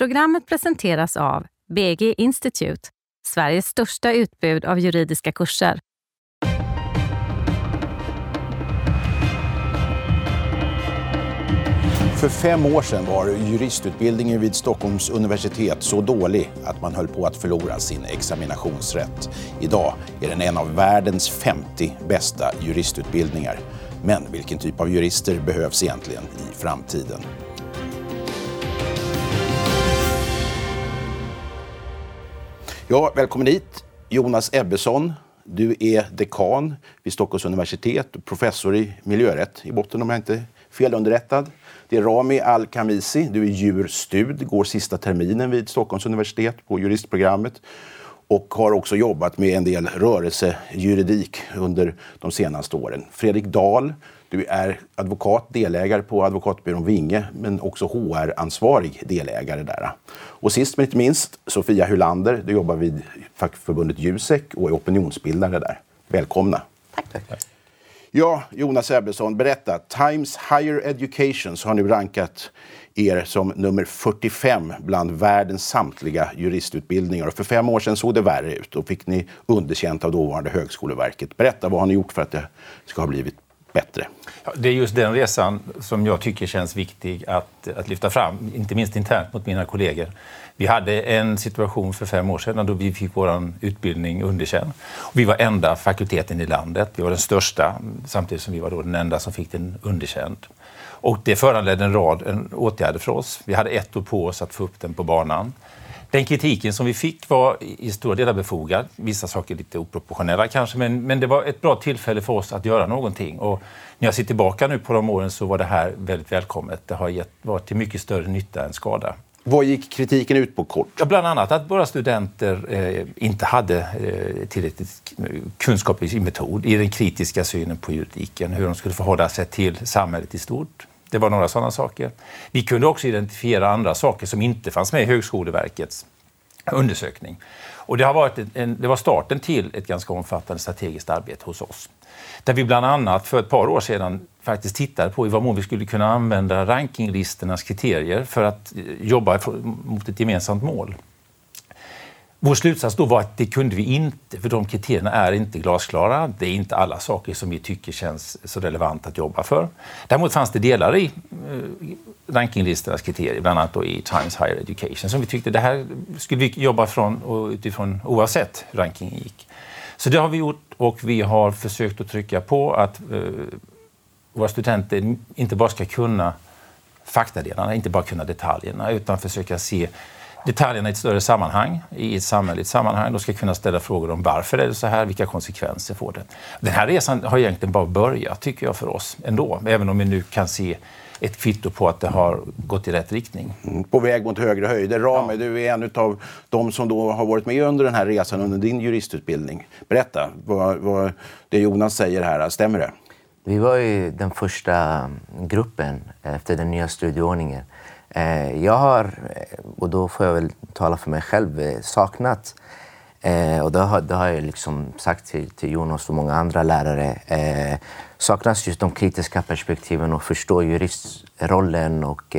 Programmet presenteras av BG Institute, Sveriges största utbud av juridiska kurser. För 5 år sedan var juristutbildningen vid Stockholms universitet så dålig att man höll på att förlora sin examinationsrätt. Idag är den en av världens 50 bästa juristutbildningar. Men vilken typ av jurister behövs egentligen i framtiden? Ja, välkommen hit, Jonas Ebbesson. Du är dekan vid Stockholms universitet och professor i miljörätt i botten om jag inte är felunderrättad. Det är Rami Al-Khamisi, du är jurstud, går sista terminen vid Stockholms universitet på juristprogrammet och har också jobbat med en del rörelsejuridik under de senaste åren. Fredrik Dahl, du är advokat, delägare på advokatbyrån Vinge, men också HR-ansvarig delägare där. Och sist men inte minst, Sofia Hylander, du jobbar vid fackförbundet Jusek och är opinionsbildare där. Välkomna. Tack. Ja, Jonas Ebbesson, berätta. Times Higher Education har nu rankat er som nummer 45 bland världens samtliga juristutbildningar. Och för 5 år sedan såg det värre ut och fick ni underkänt av dåvarande Högskoleverket. Berätta, vad har ni gjort för att det ska ha blivit bättre? Ja, det är just den resan som jag tycker känns viktig att lyfta fram, inte minst internt mot mina kollegor. Vi hade en situation för 5 år sedan då vi fick vår utbildning underkänd. Vi var enda fakulteten i landet, vi var den största, samtidigt som vi var då den enda som fick den underkänd. Och det föranledde en rad åtgärder för oss. Vi hade 1 år på oss att få upp den på banan. Den kritiken som vi fick var i stora delar befogad. Vissa saker lite oproportionella kanske, men det var ett bra tillfälle för oss att göra någonting. Och när jag ser tillbaka nu på de åren så var det här väldigt välkommet. Det har varit till mycket större nytta än skada. Vad gick kritiken ut på kort? Ja, bland annat att våra studenter inte hade tillräckligt kunskap i sin metod, i den kritiska synen på juridiken, hur de skulle förhålla sig till samhället i stort. Det var några sådana saker. Vi kunde också identifiera andra saker som inte fanns med i Högskoleverkets undersökning. Och det var starten till ett ganska omfattande strategiskt arbete hos oss. Där vi bland annat för ett par år sedan faktiskt tittade på i vad mån vi skulle kunna använda rankinglistornas kriterier för att jobba mot ett gemensamt mål. Vår slutsats då var att det kunde vi inte, för de kriterierna är inte glasklara. Det är inte alla saker som vi tycker känns så relevant att jobba för. Däremot fanns det delar i rankinglistornas kriterier, bland annat då i Times Higher Education, som vi tyckte det här skulle vi jobba från och utifrån oavsett hur rankingen gick. Så det har vi gjort och vi har försökt att trycka på att våra studenter inte bara ska kunna faktadelarna, inte bara kunna detaljerna, utan försöka se detaljerna i ett större sammanhang, i ett samhälleligt sammanhang. De ska kunna ställa frågor om varför är det så här, vilka konsekvenser får det. Den här resan har egentligen bara börjat, tycker jag, för oss ändå. Även om vi nu kan se ett kvitto på att det har gått i rätt riktning. På väg mot högre höjder. Rami, du är en av de som då har varit med under den här resan under din juristutbildning. Berätta, vad det Jonas säger här, stämmer det? Vi var ju den första gruppen efter den nya studieordningen. Jag har, och då får jag väl tala för mig själv, saknat, och det har jag liksom sagt till Jonas och många andra lärare, saknas just de kritiska perspektiven och förstå juristrollen och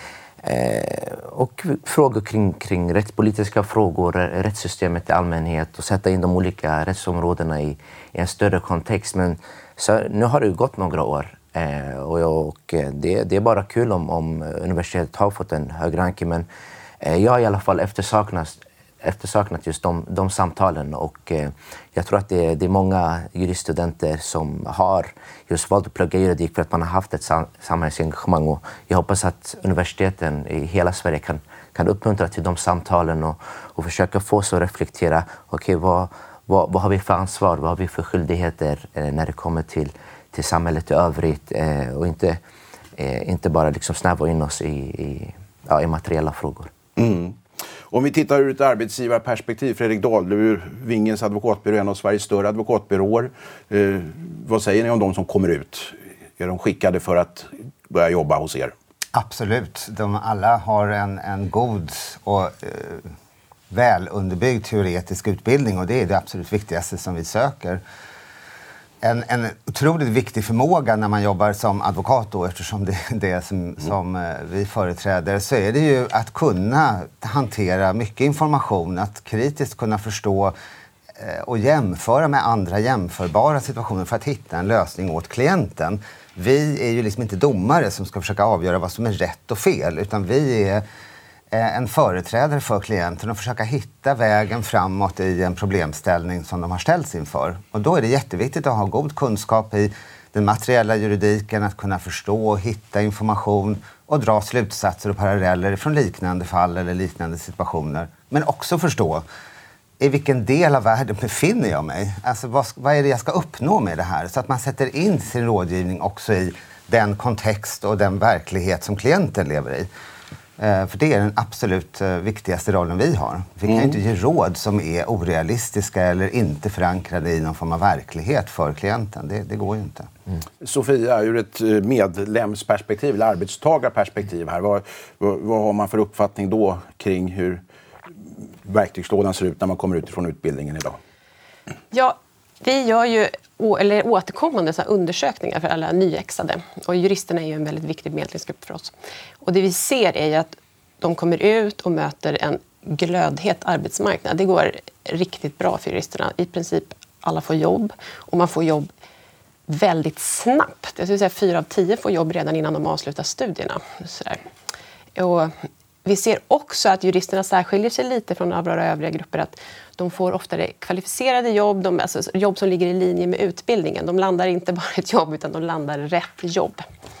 frågor kring rättspolitiska frågor, rättssystemet i allmänhet och sätta in de olika rättsområdena i en större kontext. Men så, nu har det gått några år. Och det är bara kul om universitetet har fått en hög ranking, men jag har i alla fall eftersaknat just de samtalen, och jag tror att det är många juriststudenter som har just valt att plugga juridik för att man har haft ett samhällsengagemang, och jag hoppas att universiteten i hela Sverige kan uppmuntra till de samtalen och försöka få oss att reflektera, vad har vi för ansvar, vad har vi för skyldigheter när det kommer till samhället i övrigt, och inte bara liksom snäva in oss i materiella frågor. Mm. Om vi tittar ur ett arbetsgivarperspektiv, Fredrik Dahl, du är Vingens advokatbyrå, en av Sveriges större advokatbyråer. Vad säger ni om de som kommer ut? Är de skickade för att börja jobba hos er? Absolut. De alla har en god och väl underbyggd teoretisk utbildning, och det är det absolut viktigaste som vi söker. En otroligt viktig förmåga när man jobbar som advokat då, eftersom det är det som vi företräder, så är det ju att kunna hantera mycket information, att kritiskt kunna förstå och jämföra med andra jämförbara situationer för att hitta en lösning åt klienten. Vi är ju liksom inte domare som ska försöka avgöra vad som är rätt och fel, utan vi är en företrädare för klienten och försöka hitta vägen framåt i en problemställning som de har ställts inför. Och då är det jätteviktigt att ha god kunskap i den materiella juridiken, att kunna förstå och hitta information och dra slutsatser och paralleller från liknande fall eller liknande situationer. Men också förstå i vilken del av världen befinner jag mig? Alltså vad är det jag ska uppnå med det här? Så att man sätter in sin rådgivning också i den kontext och den verklighet som klienten lever i. För det är den absolut viktigaste rollen vi har. Vi kan inte ge råd som är orealistiska eller inte förankrade i någon form av verklighet för klienten. Det går ju inte. Sofia, ur ett medlemsperspektiv eller arbetstagarperspektiv här, vad har man för uppfattning då kring hur verktygslådan ser ut när man kommer utifrån utbildningen idag? Ja, vi gör ju återkommande så här undersökningar för alla nyexade. Och juristerna är ju en väldigt viktig medlemsgrupp för oss. Och det vi ser är ju att de kommer ut och möter en glödhet arbetsmarknad. Det går riktigt bra för juristerna. I princip alla får jobb och man får jobb väldigt snabbt. Jag skulle säga 4 av 10 får jobb redan innan de avslutar studierna. Så där. Och vi ser också att juristerna särskiljer sig lite från våra övriga grupper, att de får oftare kvalificerade jobb, alltså jobb som ligger i linje med utbildningen. De landar inte bara ett jobb utan de landar rätt jobb.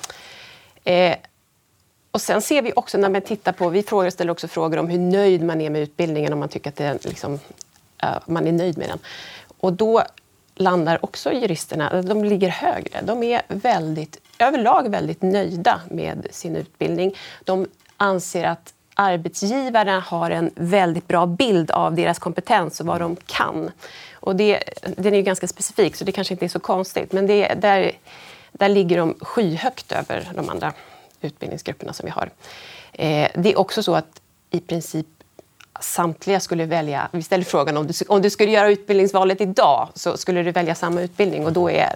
Och sen ser vi också när man tittar på, vi ställer också frågor om hur nöjd man är med utbildningen, om man tycker att det är liksom, man är nöjd med den. Och då landar också juristerna, de ligger högre. De är överlag väldigt nöjda med sin utbildning. De anser att arbetsgivarna har en väldigt bra bild av deras kompetens och vad de kan. Och den är ju ganska specifik, så det kanske inte är så konstigt. Men där ligger de skyhögt över de andra utbildningsgrupperna som vi har. Det är också så att i princip samtliga skulle välja, vi ställer frågan om du skulle göra utbildningsvalet idag, så skulle du välja samma utbildning, och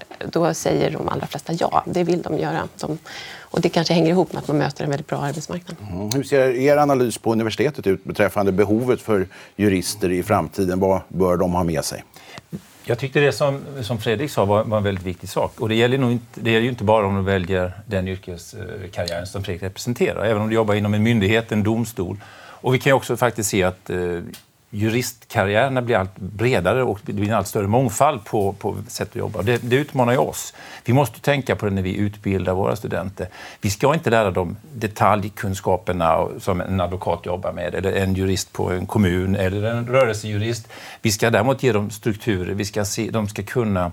då säger de allra flesta ja, det vill de göra. Och det kanske hänger ihop med att man möter en väldigt bra arbetsmarknad. Hur ser er analys på universitetet ut beträffande behovet för jurister i framtiden? Vad bör de ha med sig? Jag tyckte det som Fredrik sa var en väldigt viktig sak. Och det gäller ju inte bara om du väljer den yrkeskarriären som Fredrik representerar. Även om du jobbar inom en myndighet, en domstol. Och vi kan ju också faktiskt se att juristkarriärerna blir allt bredare och det blir en allt större mångfald på sätt att jobba. Det utmanar ju oss. Vi måste tänka på det när vi utbildar våra studenter. Vi ska inte lära dem detaljkunskaperna som en advokat jobbar med, eller en jurist på en kommun, eller en rörelsejurist. Vi ska däremot ge dem strukturer. De ska kunna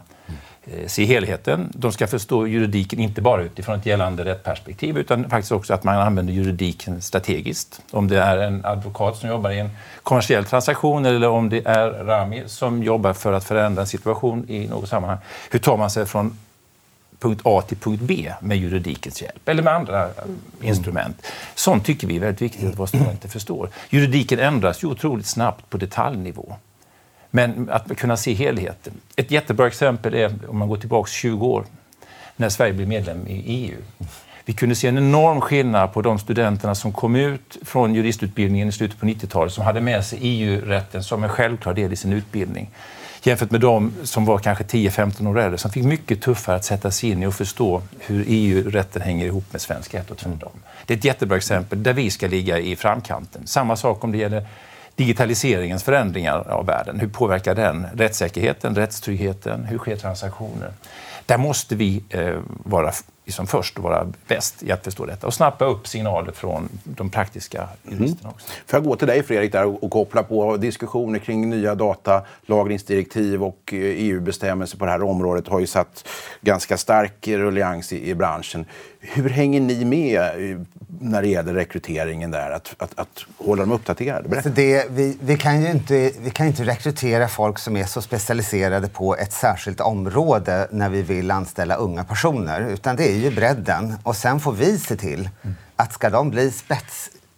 se helheten. De ska förstå juridiken inte bara utifrån ett gällande rättperspektiv, utan faktiskt också att man använder juridiken strategiskt. Om det är en advokat som jobbar i en kommersiell transaktion, eller om det är Rami som jobbar för att förändra en situation i något sammanhang. Hur tar man sig från punkt A till punkt B med juridikens hjälp eller med andra instrument? Sånt tycker vi är väldigt viktigt att våra studenter förstår. Juridiken ändras ju otroligt snabbt på detaljnivå. Men att kunna se helheten. Ett jättebra exempel är om man går tillbaka 20 år när Sverige blev medlem i EU. Vi kunde se en enorm skillnad på de studenterna som kom ut från juristutbildningen i slutet på 90-talet som hade med sig EU-rätten som en självklar del i sin utbildning. Jämfört med de som var kanske 10-15 år äldre som fick mycket tuffare att sätta sig in i och förstå hur EU-rätten hänger ihop med svensk rätt och tvärtom. Det är ett jättebra exempel där vi ska ligga i framkanten. Samma sak om det gäller digitaliseringens förändringar av världen. Hur påverkar den rättssäkerheten, rättstryggheten? Hur sker transaktioner? Där måste vi vara liksom först och vara bäst i att förstå detta och snappa upp signaler från de praktiska juristerna också. Får jag gå till dig, Fredrik, där och koppla på diskussioner kring nya datalagringsdirektiv och EU-bestämmelser på det här området har ju satt ganska stark ruljans i branschen. Hur hänger ni med när det gäller rekryteringen där? Att hålla dem uppdaterade? Så vi kan ju inte rekrytera folk som är så specialiserade på ett särskilt område när vi vill anställa unga personer. Utan det är ju bredden. Och sen får vi se till att ska de bli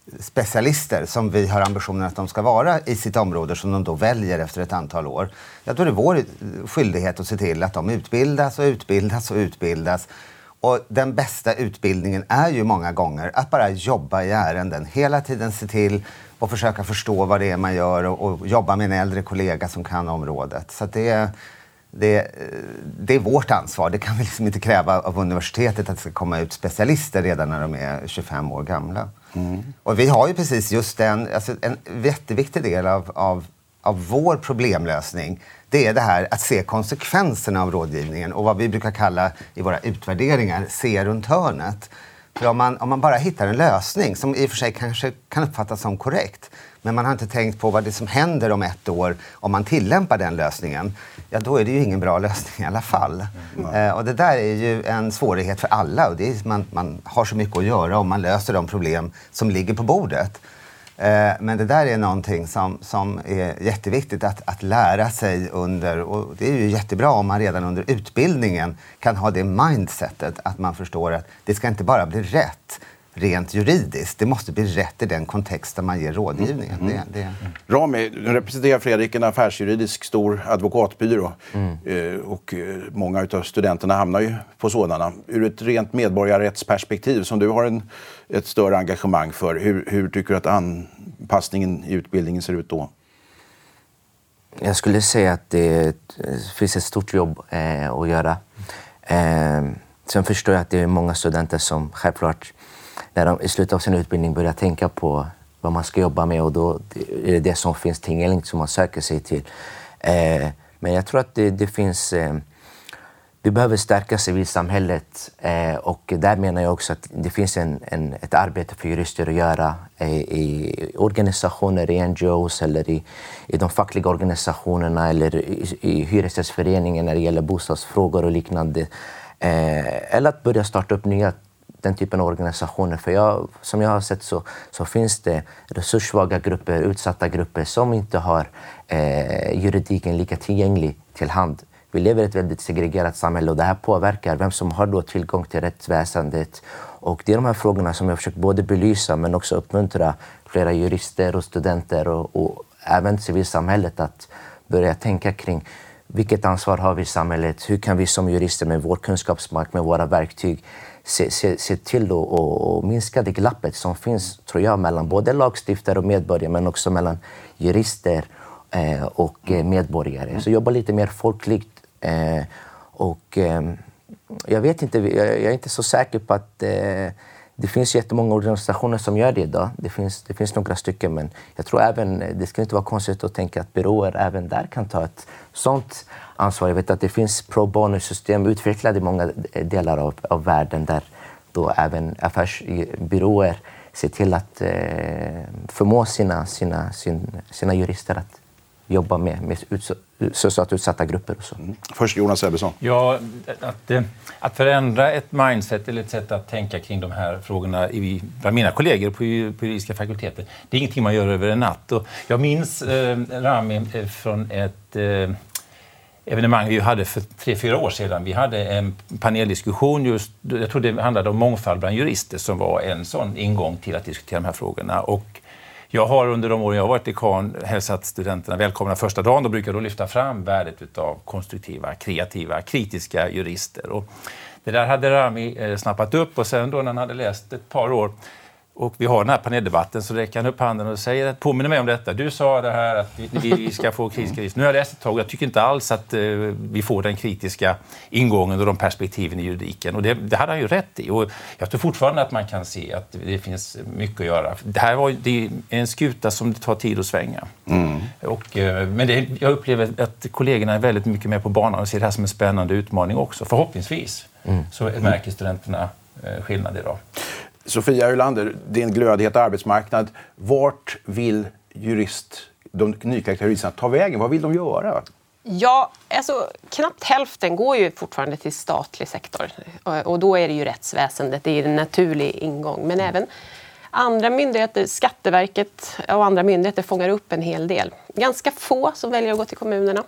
specialister som vi har ambitionen att de ska vara i sitt område som de då väljer efter ett antal år. Ja, då är det vår skyldighet att se till att de utbildas och utbildas och utbildas. Och den bästa utbildningen är ju många gånger att bara jobba i ärenden. Hela tiden se till och försöka förstå vad det är man gör och jobba med en äldre kollega som kan området. Så att det är vårt ansvar. Det kan vi liksom inte kräva av universitetet att det ska komma ut specialister redan när de är 25 år gamla. Och vi har ju precis just en jätteviktig del av vår problemlösning. Det är det här att se konsekvenserna av rådgivningen och vad vi brukar kalla i våra utvärderingar se runt hörnet. För om man bara hittar en lösning som i och för sig kanske kan uppfattas som korrekt, men man har inte tänkt på vad det som händer om 1 år om man tillämpar den lösningen, ja då är det ju ingen bra lösning i alla fall. Och det där är ju en svårighet för alla och det är, man har så mycket att göra om man löser de problem som ligger på bordet. Men det där är någonting som är jätteviktigt att lära sig under, och det är ju jättebra om man redan under utbildningen kan ha det mindsetet att man förstår att det ska inte bara bli rätt rent juridiskt, det måste bli rätt i den kontexten man ger rådgivningen. Rami, nu representerar Fredrik en affärsjuridisk stor advokatbyrå och många av studenterna hamnar ju på sådana. Ur ett rent medborgarrättsperspektiv som du har ett större engagemang för, hur tycker du att anpassningen i utbildningen ser ut då? Jag skulle säga att det finns ett stort jobb att göra. Sen förstår jag att det är många studenter som självklart när de i slutet av sin utbildning börjar tänka på vad man ska jobba med och då är det som finns tillgängligt som man söker sig till. Men jag tror att det finns... Vi behöver stärka civilsamhället och där menar jag också att det finns ett arbete för jurister att göra i organisationer, i NGOs eller i de fackliga organisationerna eller i hyresgästföreningen när det gäller bostadsfrågor och liknande. Eller att börja starta upp den typen av organisationer. För som jag har sett så finns det resurssvaga grupper, utsatta grupper som inte har juridiken lika tillgänglig till hand. Vi lever i ett väldigt segregerat samhälle och det här påverkar vem som har då tillgång till rättsväsendet. Och det är de här frågorna som jag försökt både belysa men också uppmuntra flera jurister och studenter och även civilsamhället att börja tänka kring vilket ansvar har vi i samhället? Hur kan vi som jurister med vår kunskapsmark, med våra verktyg se till att minska det glappet som finns, tror jag, mellan både lagstiftare och medborgare men också mellan jurister och medborgare. Så jobba lite mer folkligt. Jag vet inte, jag är inte så säker på att det finns jättemånga organisationer som gör det idag. Det finns några stycken, men jag tror även, det ska inte vara konstigt att tänka att byråer även där kan ta ett sånt ansvar. Jag vet att det finns pro bono-system utvecklade i många delar av världen där då även affärsbyråer ser till att förmå sina jurister att jobba med socialt utsatta grupper och så. Först Jonas Ebbesson. Ja, att förändra ett mindset eller ett sätt att tänka kring de här frågorna bland mina kollegor på juridiska fakulteter, det är ingenting man gör över en natt. Och jag minns Rami från ett evenemang vi hade för 3-4 år sedan. Vi hade en paneldiskussion just, jag tror det handlade om mångfald bland jurister som var en sån ingång till att diskutera de här frågorna. Och jag har under de år jag har varit dekan hälsat studenterna välkomna första dagen. De brukar då lyfta fram värdet av konstruktiva, kreativa, kritiska jurister. Och det där hade Rami snappat upp och sen då när han hade läst ett par år och vi har den här paneldebatten så räcker han upp handen och säger att påminner mig om detta. Du sa det här att vi ska få kritiska jurister. Nu har jag läst ett tag och jag tycker inte alls att vi får den kritiska ingången och de perspektiven i juridiken. Och det hade han ju rätt i. Och jag tror fortfarande att man kan se att det finns mycket att göra. Det är en skuta som det tar tid att svänga. Men jag upplever att kollegorna är väldigt mycket med på banan och ser det här som en spännande utmaning också. Förhoppningsvis så märker studenterna skillnad idag. Sofia Ölander, din glödhet arbetsmarknad. Vart vill de nyklagda juristerna ta vägen? Vad vill de göra? Ja, alltså knappt hälften går ju fortfarande till statlig sektor. Och då är det ju rättsväsendet, det är en naturlig ingång. Men även andra myndigheter, Skatteverket och andra myndigheter fångar upp en hel del. Ganska få som väljer att gå till kommunerna.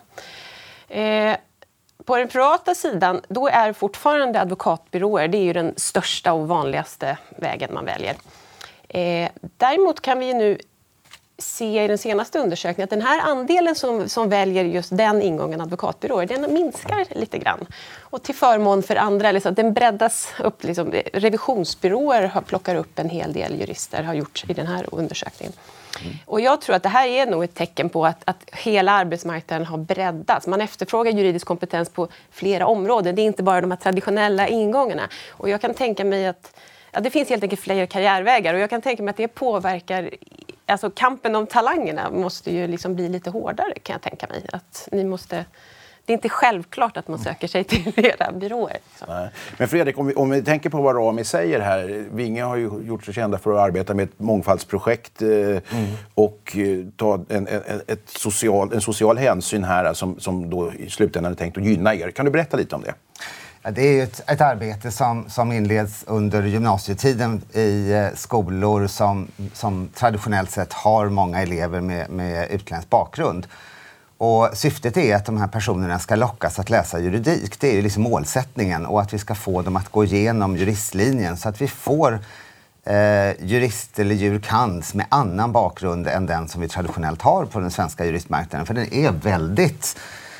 På den privata sidan, då är fortfarande advokatbyråer, det är ju den största och vanligaste vägen man väljer. Däremot kan vi nu se i den senaste undersökningen att den här andelen som väljer just den ingången advokatbyråer, den minskar lite grann. Och till förmån för andra, eller så att den breddas upp. Liksom, revisionsbyråer plockar upp en hel del jurister, har gjort i den här undersökningen. Och jag tror att det här är nog ett tecken på att hela arbetsmarknaden har breddats. Man efterfrågar juridisk kompetens på flera områden. Det är inte bara de här traditionella ingångarna. Och jag kan tänka mig att det finns helt enkelt fler karriärvägar. Och jag kan tänka mig att det påverkar... Alltså kampen om talangerna måste ju liksom bli lite hårdare, kan jag tänka mig. Att ni måste... Det är inte självklart att man söker sig till era byråer. Nej. Men Fredrik, om vi tänker på vad Rami säger här. Vinge har ju gjort sig kända för att arbeta med ett mångfaldsprojekt och ta en social hänsyn här som då i slutändan är tänkt att gynna er. Kan du berätta lite om det? Ja, det är ett arbete som inleds under gymnasietiden i skolor som traditionellt sett har många elever med utländsk bakgrund. Och syftet är att de här personerna ska lockas att läsa juridik. Det är ju liksom målsättningen, och att vi ska få dem att gå igenom juristlinjen så att vi får jurist eller jurkans med annan bakgrund än den som vi traditionellt har på den svenska juristmarknaden. För den är väldigt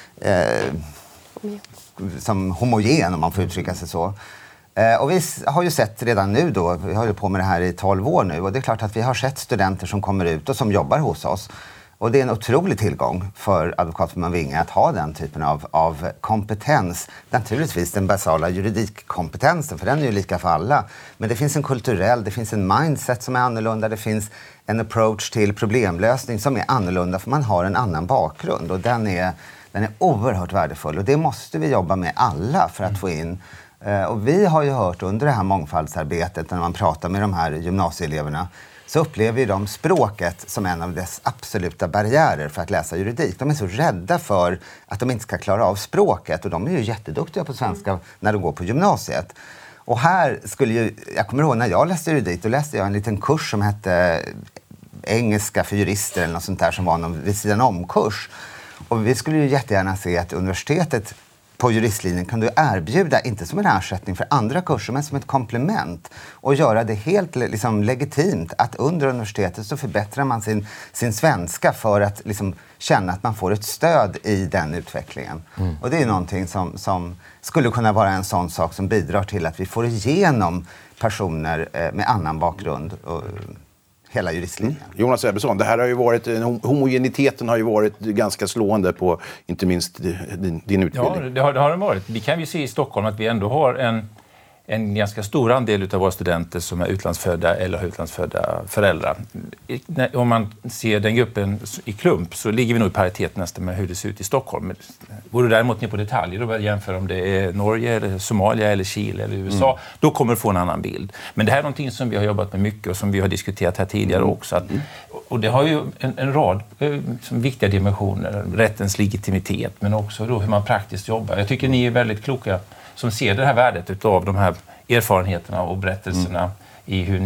som homogen, om man får uttrycka sig så. Och vi har ju sett redan nu då, vi har ju på med det här i 12 år nu, och det är klart att vi har sett studenter som kommer ut och som jobbar hos oss. Och det är en otrolig tillgång för Advokatfirman Vinge att ha den typen av kompetens. Naturligtvis den basala juridikkompetensen, för den är ju lika för alla. Men det finns en kulturell, det finns en mindset som är annorlunda, det finns en approach till problemlösning som är annorlunda, för man har en annan bakgrund. Och den är oerhört värdefull, och det måste vi jobba med alla för att få in. Och vi har ju hört under det här mångfaldsarbetet, när man pratar med de här gymnasieeleverna, så upplever ju de språket som en av dess absoluta barriärer för att läsa juridik. De är så rädda för att de inte ska klara av språket, och de är ju jätteduktiga på svenska när de går på gymnasiet. Och här skulle ju, jag kommer ihåg när jag läste juridik, då läste jag en liten kurs som hette engelska för jurister eller något sånt där, som var någon vid sidan om-kurs. Och vi skulle ju jättegärna se att universitetet på juristlinjen kan du erbjuda, inte som en ersättning för andra kurser, men som ett komplement, och göra det helt liksom legitimt att under universitetet så förbättrar man sin svenska för att liksom känna att man får ett stöd i den utvecklingen. Och det är någonting som skulle kunna vara en sån sak som bidrar till att vi får igenom personer med annan bakgrund och hela juristlinjen. Jonas Ebbesson, det här har ju varit, homogeniteten har ju varit ganska slående på inte minst din utbildning. Ja, det har den varit. Vi kan ju se i Stockholm att vi ändå har en ganska stor andel av våra studenter som är utlandsfödda eller har utlandsfödda föräldrar. Om man ser den gruppen i klump så ligger vi nog i paritet nästan med hur det ser ut i Stockholm. Går du däremot ner på detaljer och jämför om det är Norge, eller Somalia, eller Chile eller USA, då kommer du få en annan bild. Men det här är någonting som vi har jobbat med mycket och som vi har diskuterat här tidigare också. Och det har ju en rad viktiga dimensioner. Rättens legitimitet, men också då hur man praktiskt jobbar. Jag tycker ni är väldigt kloka som ser det här värdet av de här erfarenheterna och berättelserna i hur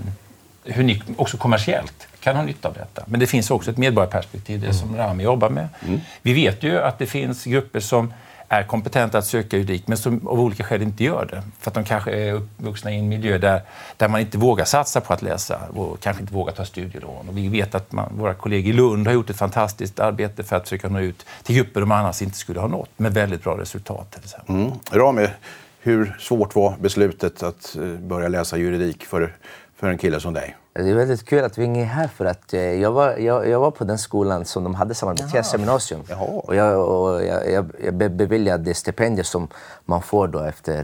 ni också kommersiellt kan ha nytta av detta. Men det finns också ett medborgarperspektiv, det som Rami jobbar med. Vi vet ju att det finns grupper som är kompetenta att söka juridik, men som av olika skäl inte gör det. För att de kanske är uppvuxna i en miljö där man inte vågar satsa på att läsa och kanske inte vågar ta studielån. Och vi vet att våra kollegor i Lund har gjort ett fantastiskt arbete för att försöka nå ut till grupper de annars inte skulle ha nått, med väldigt bra resultat. Till exempel. Rami, hur svårt var beslutet att börja läsa juridik för en kille som dig? Det är väldigt kul att vi är här, för att jag var på den skolan som de hade samarbete med seminarium. Och jag beviljade stipendier som man får då efter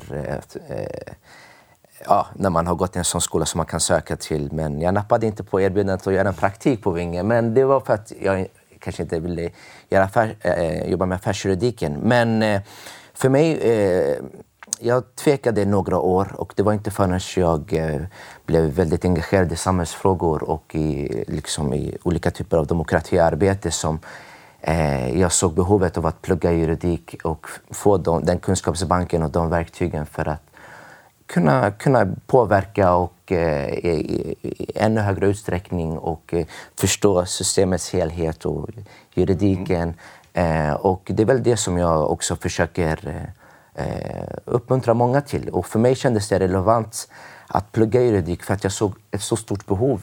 när man har gått i en sån skola som man kan söka till. Men jag nappade inte på erbjudandet att göra en praktik på Vinge. Men det var för att jag kanske inte ville jobba med affärsjuridiken. Men för mig... Jag tvekade några år, och det var inte förrän jag blev väldigt engagerad i samhällsfrågor och i olika typer av demokratiarbete som jag såg behovet av att plugga juridik och få den kunskapsbanken och de verktygen för att kunna påverka och i ännu högre utsträckning och förstå systemets helhet och juridiken. Och det är väl det som jag också försöker uppmuntra många till. Och för mig kändes det relevant att plugga juridik för att jag såg ett så stort behov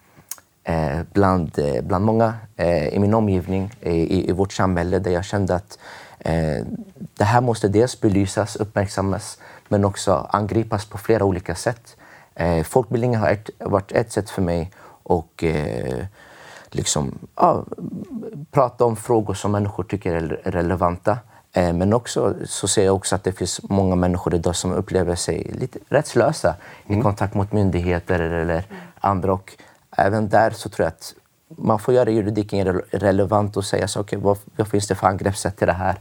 bland många i min omgivning, i vårt samhälle, där jag kände att det här måste dels belysas, uppmärksammas, men också angripas på flera olika sätt. Folkbildningen har varit ett sätt för mig och prata om frågor som människor tycker är relevanta. Men också så ser jag också att det finns många människor idag som upplever sig lite rättslösa i kontakt mot myndigheter eller andra. Och även där så tror jag att man får göra juridiken relevant och säga så, okej, vad finns det för angreppssätt till det här?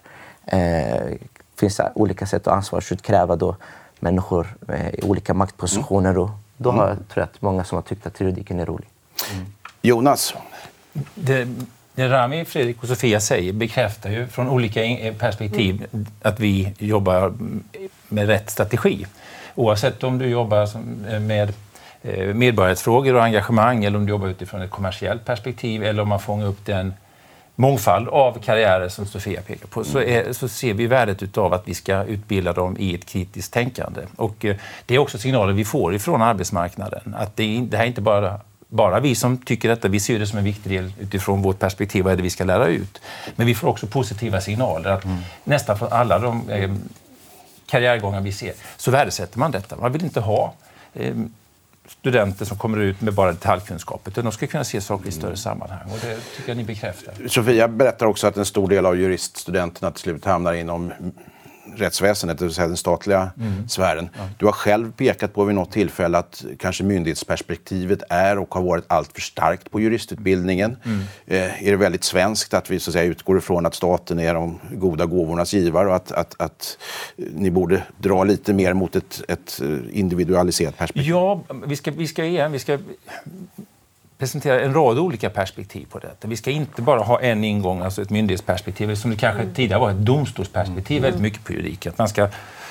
Finns det olika sätt att ansvarsutkräva då människor i olika maktpositioner? Och då tror jag att många som har tyckt att juridiken är rolig. Jonas? Det Rami, Fredrik och Sofia säger bekräftar ju från olika perspektiv att vi jobbar med rätt strategi. Oavsett om du jobbar med medborgarrättsfrågor och engagemang eller om du jobbar utifrån ett kommersiellt perspektiv eller om man fångar upp den mångfald av karriärer som Sofia pekar på, så ser vi värdet utav att vi ska utbilda dem i ett kritiskt tänkande. Och det är också signaler vi får ifrån arbetsmarknaden. Att det här är inte bara vi som tycker detta, vi ser det som en viktig del utifrån vårt perspektiv, vad är det vi ska lära ut. Men vi får också positiva signaler att nästan från alla de karriärgångar vi ser så värdesätter man detta. Man vill inte ha studenter som kommer ut med bara detaljkunskap, utan de ska kunna se saker i större sammanhang, och det tycker jag ni bekräftar. Sofia berättar också att en stor del av juriststudenterna till slut hamnar inom rättsväsendet, det vill säga den statliga sfären. Ja. Du har själv pekat på vid något tillfälle att kanske myndighetsperspektivet är och har varit allt för starkt på juristutbildningen. Är det väldigt svenskt att vi så att säga utgår ifrån att staten är de goda gåvornas givare och att ni borde dra lite mer mot ett individualiserat perspektiv? Ja, vi ska presentera en rad olika perspektiv på detta. Vi ska inte bara ha en ingång, alltså ett myndighetsperspektiv, som det kanske tidigare var ett domstolsperspektiv väldigt mycket på juridiken. Man ska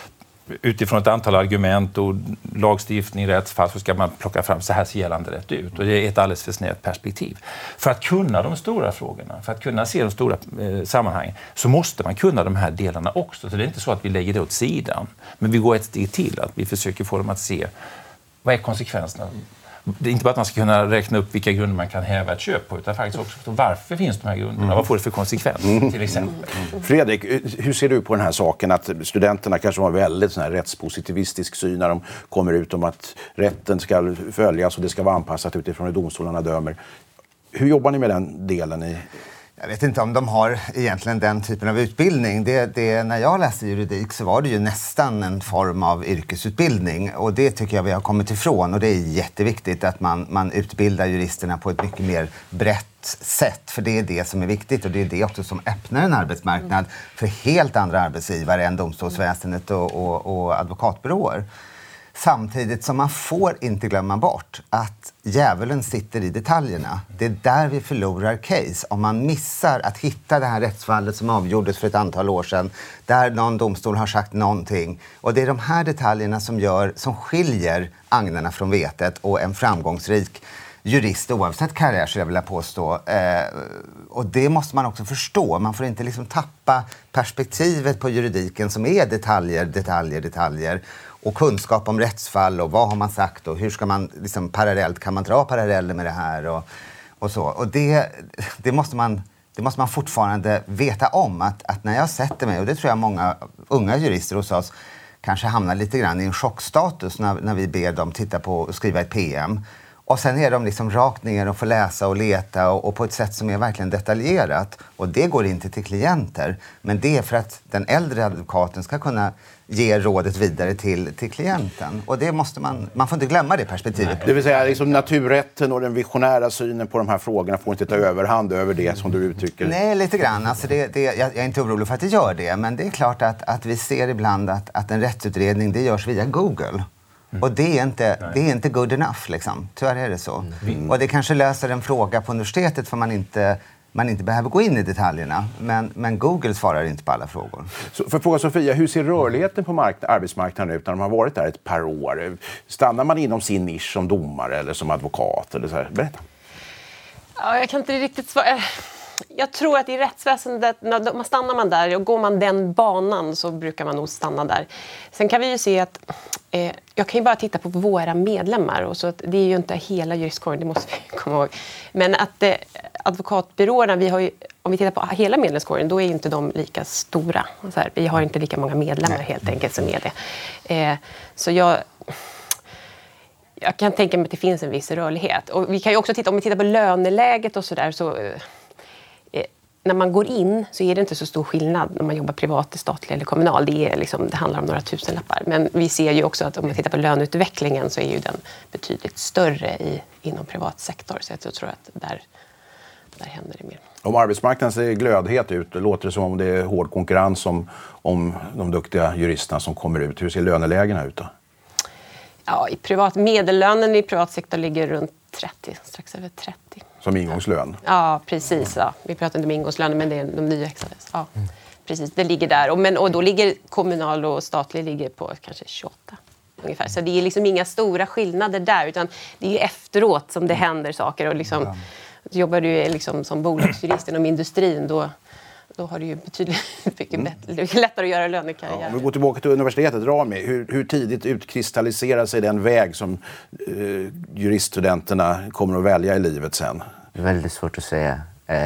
utifrån ett antal argument och lagstiftning, rättsfall, så ska man plocka fram så här ser gällande rätt ut. Och det är ett alldeles för snävt perspektiv. För att kunna de stora frågorna, för att kunna se de stora sammanhangen, så måste man kunna de här delarna också. Så det är inte så att vi lägger det åt sidan. Men vi går ett steg till, att vi försöker få dem att se vad är konsekvenserna. Det är inte bara att man ska kunna räkna upp vilka grunder man kan häva ett köp på, utan faktiskt också varför finns de här grunderna, vad får det för konsekvenser till exempel. Fredrik, hur ser du på den här saken att studenterna kanske har väldigt sån här rättspositivistisk syn när de kommer ut om att rätten ska följas och det ska vara anpassat utifrån hur domstolarna dömer. Hur jobbar ni med den delen? Jag vet inte om de har egentligen den typen av utbildning. När jag läste juridik så var det ju nästan en form av yrkesutbildning. Och det tycker jag vi har kommit ifrån. Och det är jätteviktigt att man utbildar juristerna på ett mycket mer brett sätt. För det är det som är viktigt. Och det är det också som öppnar en arbetsmarknad för helt andra arbetsgivare än domstolsväsendet och advokatbyråer. Samtidigt som man får inte glömma bort att djävulen sitter i detaljerna. Det är där vi förlorar case. Om man missar att hitta det här rättsfallet som avgjordes för ett antal år sedan, där någon domstol har sagt någonting. Och det är de här detaljerna som skiljer agnarna från vetet och en framgångsrik jurist oavsett karriär, så jag vill påstå. Och det måste man också förstå. Man får inte liksom tappa perspektivet på juridiken som är detaljer. Och kunskap om rättsfall och vad har man sagt och hur ska man liksom kan man dra paralleller med det här och så. Och det måste man fortfarande veta om att när jag sätter mig, och det tror jag många unga jurister hos oss kanske hamnar lite grann i en chockstatus när vi ber dem titta på och skriva ett PM. Och sen är de liksom rakt ner och får läsa och leta och på ett sätt som är verkligen detaljerat. Och det går inte till klienter. Men det är för att den äldre advokaten ska kunna ge rådet vidare till klienten. Och det måste man får inte glömma det perspektivet. Det vill säga liksom naturrätten och den visionära synen på de här frågorna får inte ta överhand över det som du uttrycker. Nej, lite grann. Alltså jag är inte orolig för att det gör det. Men det är klart att vi ser ibland att en rättsutredning det görs via Google. Och det är inte good enough liksom. Tyvärr är det så. Och det kanske löser en fråga på universitetet för man inte behöver gå in i detaljerna. Men Google svarar inte på alla frågor. Så för att fråga Sofia, hur ser rörligheten på arbetsmarknaden ut när de har varit där ett par år? Stannar man inom sin nisch som domare eller som advokat? Eller så här? Berätta. Ja, jag kan inte riktigt svara. Jag tror att i rättsväsendet, när stannar man där och går man den banan så brukar man nog stanna där. Sen kan vi ju se att, jag kan ju bara titta på våra medlemmar och så att det är ju inte hela juristkåren, det måste vi komma ihåg. Men att advokatbyråerna, vi har ju, om vi tittar på hela medlemskåren, då är inte de lika stora. Så här, vi har inte lika många medlemmar helt enkelt som är det. Så jag kan tänka mig att det finns en viss rörlighet. Och vi kan ju också titta, om vi tittar på löneläget och sådär, så när man går in så är det inte så stor skillnad när man jobbar privat, statlig eller kommunal. Det handlar om några tusenlappar. Men vi ser ju också att om man tittar på löneutvecklingen så är ju den betydligt större inom privat sektor. Så jag tror att där händer det mer. Om arbetsmarknaden ser glödhet ut, det låter det som om det är hård konkurrens om de duktiga juristerna som kommer ut. Hur ser lönelägena ut då? Ja, medellönen i privat sektor ligger runt 30, strax över 30. Som ingångslön? Ja, precis. Ja. Vi pratar inte om ingångslönen, men det är de nya exames. Ja, precis. Det ligger där. Och då ligger kommunal och statlig ligger på kanske 28 ungefär. Så det är liksom inga stora skillnader där, utan det är ju efteråt som det händer saker. Och liksom, jobbar du liksom som bolagsjurist inom industrin, då har du ju betydligt mycket lättare att göra lönekarriär. Ja, om vi går tillbaka till universitetet, Rami, hur tidigt utkristalliserar sig den väg som juriststudenterna kommer att välja i livet sen? Väldigt svårt att säga.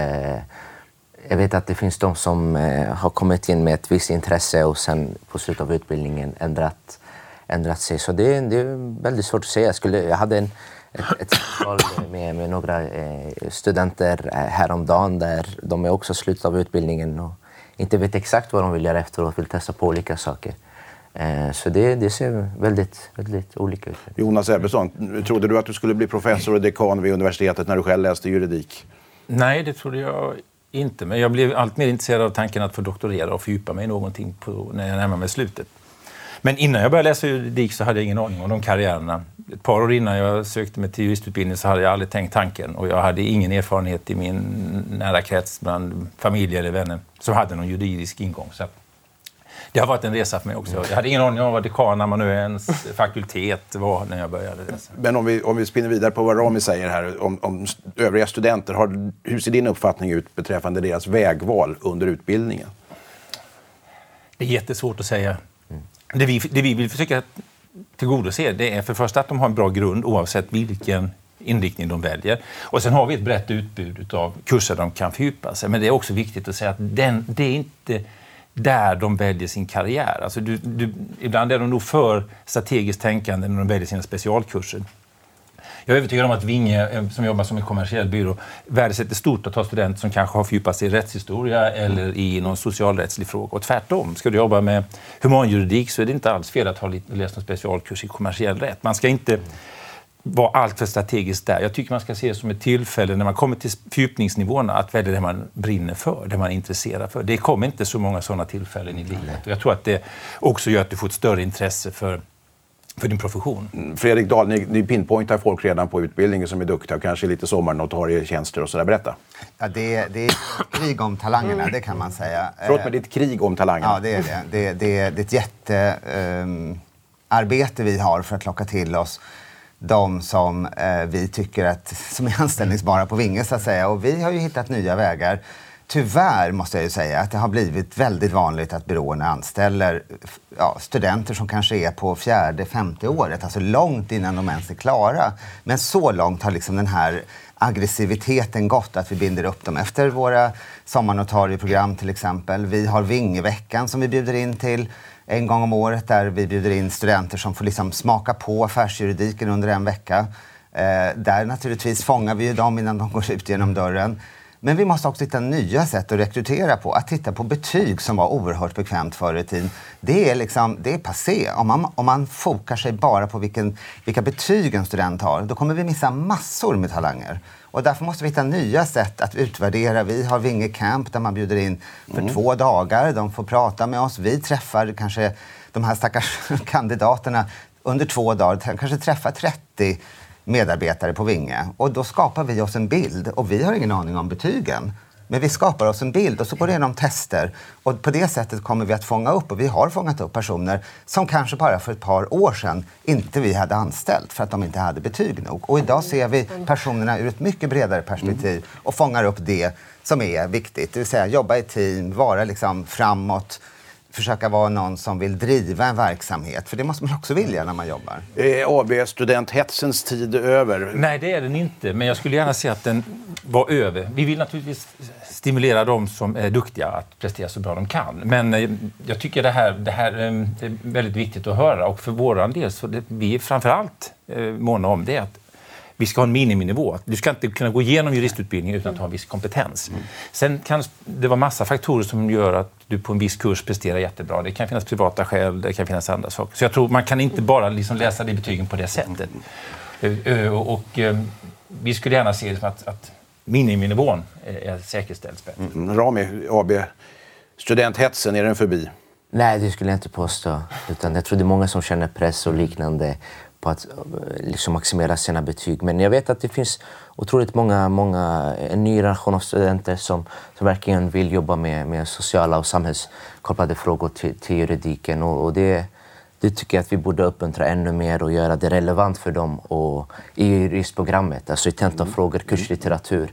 Jag vet att det finns de som har kommit in med ett visst intresse och sen på slutet av utbildningen ändrat sig. Så det är väldigt svårt att säga. Jag hade ett samtal med några studenter häromdagen där de är också slutet av utbildningen och inte vet exakt vad de vill göra efteråt, vill testa på olika saker. Så det ser väldigt, väldigt olika ut. Jonas Ebbesson, trodde du att du skulle bli professor och dekan vid universitetet när du själv läste juridik? Nej, det trodde jag inte. Men jag blev allt mer intresserad av tanken att få doktorera och fördjupa mig i någonting när jag närmade mig slutet. Men innan jag började läsa juridik så hade jag ingen aning om de karriärerna. Ett par år innan jag sökte mig till juristutbildning så hade jag aldrig tänkt tanken. Och jag hade ingen erfarenhet i min nära krets bland familj eller vänner som hade någon juridisk ingång. Så det har varit en resa för mig också. Jag hade ingen aning om vad dekanamanuens fakultet var när jag började läsa. Men om vi spinner vidare på vad Rami säger här om övriga studenter. Hur ser din uppfattning ut beträffande deras vägval under utbildningen? Det är jättesvårt att säga. Det vi vill försöka tillgodose det är för först att de har en bra grund oavsett vilken inriktning de väljer. Och sen har vi ett brett utbud av kurser de kan fördjupa sig. Men det är också viktigt att säga att det är inte där de väljer sin karriär. Alltså ibland är de nog för strategiskt tänkande när de väljer sina specialkurser. Jag är övertygad om att Vinge, som jobbar som en kommersiell byrå, värdesätter stort att ha studenter som kanske har fördjupat sig i rättshistoria eller i någon socialrättslig fråga. Och tvärtom, ska du jobba med humanjuridik så är det inte alls fel att ha läst en specialkurs i kommersiell rätt. Man ska inte vara allt för strategiskt där. Jag tycker man ska se det som ett tillfälle när man kommer till fördjupningsnivåerna att välja det man brinner för, det man är intresserad för. Det kommer inte så många sådana tillfällen i livet. Och jag tror att det också gör att du får ett större intresse för din profession. Fredrik Dahl, ni pinpointar folk redan på utbildningen som är duktiga och kanske lite sommarnotarietjänster och sådär. Berätta. Ja, det är krig om talangerna, det kan man säga. Förlåt, men det är ett krig om talangerna. Ja, det är det. Det är ett jättearbete vi har för att locka till oss de som vi tycker som är anställningsbara på Vinge, så att säga. Och vi har ju hittat nya vägar. Tyvärr måste jag ju säga att det har blivit väldigt vanligt att byråerna anställer studenter som kanske är på 4:e, 5:e året, alltså långt innan de ens är klara. Men så långt har liksom den här aggressiviteten gått att vi binder upp dem efter våra sommarnotarieprogram till exempel. Vi har Vingeveckan som vi bjuder in till en gång om året där vi bjuder in studenter som får liksom smaka på affärsjuridiken under en vecka. Där naturligtvis fångar vi ju dem innan de går ut genom dörren. Men vi måste också hitta nya sätt att rekrytera på. Att titta på betyg som var oerhört bekvämt förr i tiden. Det är passé. Om man fokar sig bara på vilka betyg en student har, då kommer vi missa massor med talanger. Och därför måste vi hitta nya sätt att utvärdera. Vi har Vinge Camp där man bjuder in för 2 dagar. De får prata med oss. Vi träffar kanske de här stackars kandidaterna under 2 dagar. Kanske träffar 30 medarbetare på Vinge. Och då skapar vi oss en bild. Och vi har ingen aning om betygen. Men vi skapar oss en bild och så går det igenom tester. Och på det sättet kommer vi att fånga upp, och vi har fångat upp personer som kanske bara för ett par år sedan inte vi hade anställt för att de inte hade betyg nog. Och idag ser vi personerna ur ett mycket bredare perspektiv och fångar upp det som är viktigt. Det vill säga jobba i team, vara liksom framåt, försöka vara någon som vill driva en verksamhet. För det måste man också vilja när man jobbar. AB-studenthetsens tid över? Nej, det är den inte. Men jag skulle gärna se att den var över. Vi vill naturligtvis stimulera de som är duktiga att prestera så bra de kan. Men jag tycker det här är väldigt viktigt att höra. Och för våran del så vi är framförallt måna om det att vi ska ha en miniminivå. Du ska inte kunna gå igenom juristutbildningen utan att ha en viss kompetens. Sen kan det vara massa faktorer som gör att du på en viss kurs presterar jättebra. Det kan finnas privata skäl, det kan finnas andra saker. Så jag tror man kan inte bara liksom läsa det betygen på det sättet. Och vi skulle gärna se att miniminivån är säkerställd bättre. Rami, AB, studenthetsen, är den förbi? Nej, det skulle jag inte påstå. Utan jag tror det är många som känner press och liknande på att liksom maximera sina betyg. Men jag vet att det finns otroligt många en ny generation av studenter som verkligen vill jobba med sociala och samhällskopplade frågor till juridiken. Och det tycker jag att vi borde uppmuntra ännu mer och göra det relevant för dem och i juristprogrammet, alltså i tentafrågor, kurslitteratur.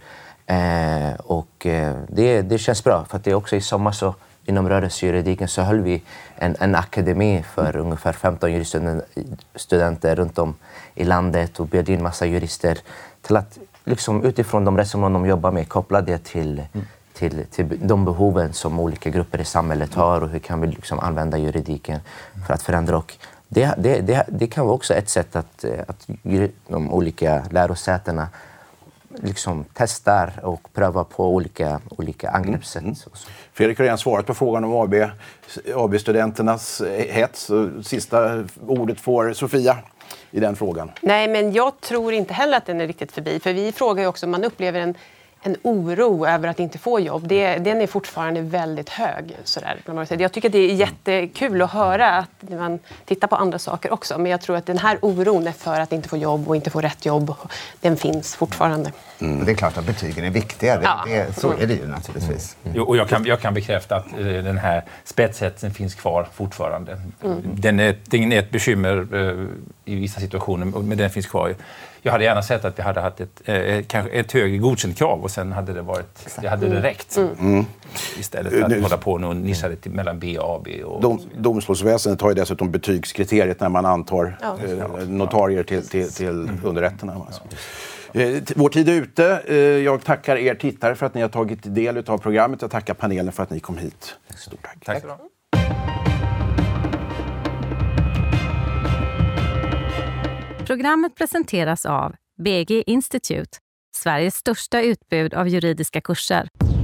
Det känns bra, för att det är också i sommar så inom rörelsejuridiken så höll vi en akademi för ungefär 15 juriststudenter runt om i landet och bjöd in massa jurister till att liksom, utifrån de resonemang de jobbar med koppla det till de behoven som olika grupper i samhället har och hur kan vi liksom använda juridiken för att förändra. Och det kan vara också ett sätt att de olika lärosätena liksom testar och prövar på olika angreppssätt. Fredrik har redan svarat på frågan om AB-studenternas hets. Sista ordet får Sofia i den frågan. Nej, men jag tror inte heller att den är riktigt förbi. För vi frågar ju också om man upplever en oro över att inte få jobb. Den är fortfarande väldigt hög. Sådär. Jag tycker att det är jättekul att höra att man tittar på andra saker också. Men jag tror att den här oron är för att inte få jobb och inte få rätt jobb. Den finns fortfarande. Det är klart att betygen är viktiga. Så är det ju naturligtvis. Och jag kan bekräfta att den här spetshetsen finns kvar fortfarande. Den är ett bekymmer i vissa situationer, men den finns kvar. Jag hade gärna sett att vi hade haft kanske ett högre godkänt krav och sen hade det räckt. Istället för att hålla på och nissa det mellan B och AB. Domstolsväsendet har ju dessutom betygskriteriet när man antar notarier till underrätterna. Alltså. Vår tid är ute. Jag tackar er tittare för att ni har tagit del av programmet. Jag tackar panelen för att ni kom hit. Stort tack. Tack. Programmet presenteras av BG Institute, Sveriges största utbud av juridiska kurser.